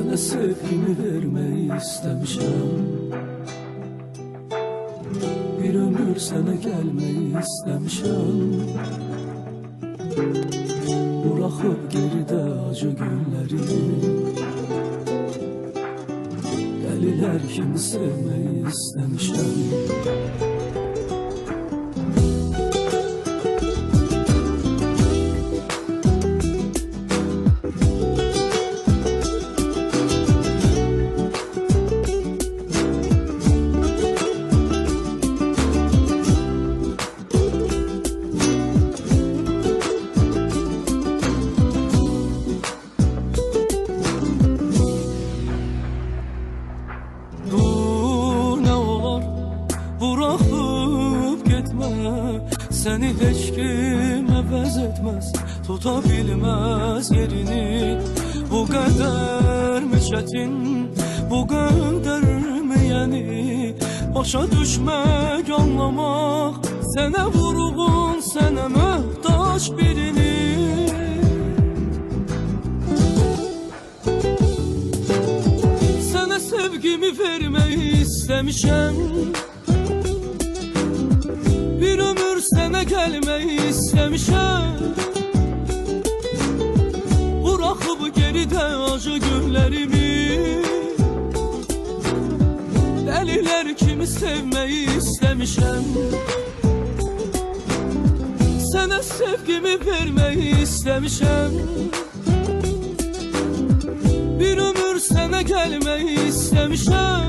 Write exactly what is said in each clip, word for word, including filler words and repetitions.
Sənə sevgimi vermeyi istemişəm. Bir ömür sənə gəlmeyi istemişəm. Bırakıp geride acı günlerimi, deliler kimi sevmeyi istemişəm. Bırakıp gitme, seni hiç kim əvəz etmez, tuta bilmez yerini. Bu kadar mı çetin, bu kadar mı yeni? Başa düşmek, anlamak, sənə vurgun, sənə möhtaç birini. Sənə sevgimi vermeyi istemişəm. Bir ömür sənə gəlmeyi istemişəm. Bırakıp geride acı günlerimi, deliler kimi sevmeyi istemişəm. Sənə sevgimi vermeyi istemişəm. Bir ömür sənə gəlmeyi istemişəm.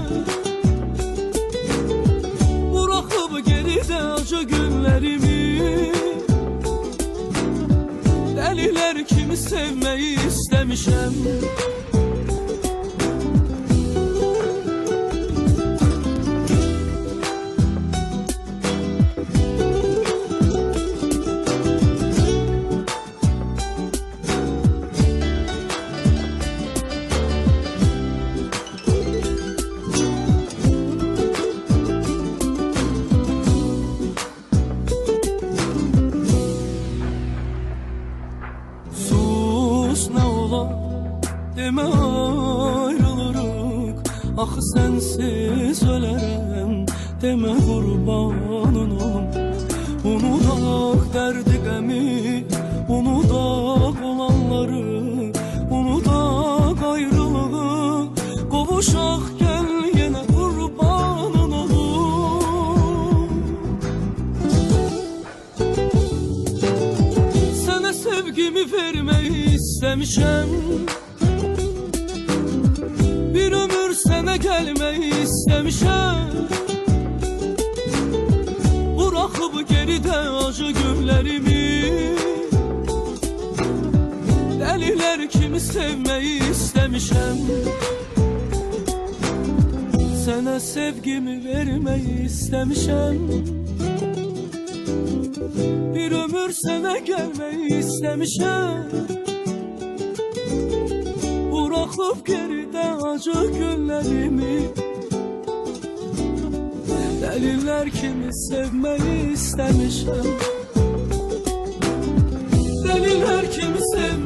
Bırakıp geride acı günlerimi, deliler kimi sevmeyi istemişəm. Demə ayrılırıq, axı sensiz ölərəm. Demə qurbanın olum, unudaq dərdi qəmi, unudaq olanları, unudaq ayrılığı. Qovuşaq gəl yenə qurbanın olum. Sənə sevgimi vermeyi istemişəm. Bir ömür sənə gəlmeyi istemişəm. Bırakıp geride acı günlerimi, deliler kimi sevmeyi istemişəm. Sənə sevgimi vermeyi istemişəm. Bir ömür sənə gəlmeyi istemişəm. Bırakıp geride acı günlerimi, deliler kimi sevmeyi istemişəm. Deliler kimi sevmeyi